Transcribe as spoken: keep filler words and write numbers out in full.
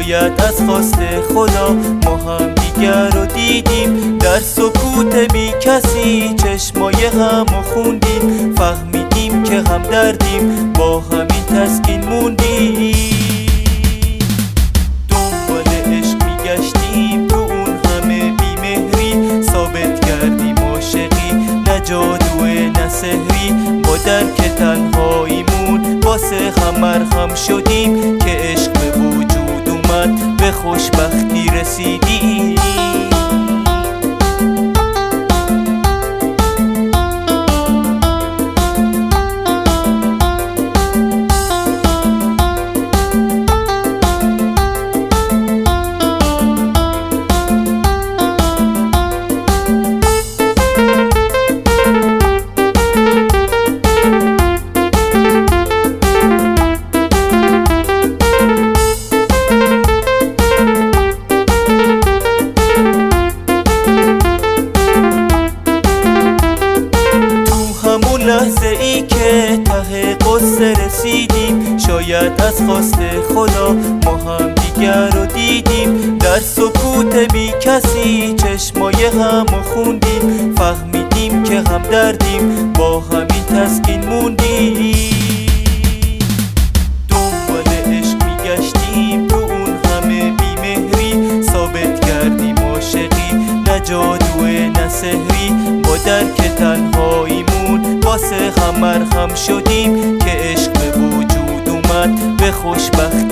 شاید از خواست خدا ما هم دیگر رو دیدیم، در سکوت بی کسی چشمای غم و خوندیم، فهمیدیم که هم دردیم با همین تسکین موندیم. دنبال عشق میگشتیم تو اون همه بیمهری، ثابت کردیم عاشقی نه جادوه نه سحری، با درک تنهاییمون واسه هم مرهم شدیم که عشق به وجود اومد به خوشبختی رسیدیم. لحظه ای که ته قصه رسیدیم، شاید از خواست خدا ما هم دیگر رو دیدیم، در سکوت بی کسی چشمای غم و خوندیم، فهمیدیم که هم دردیم با همین تسکین موندیم. دنبال عشق میگشتیم تو اون همه بیمهری، ثابت کردیم عاشقی نه جادوه نه سحری، با درک تنهاییمون واسه هم مرهم شدیم که عشق به وجود اومد به خوشبختی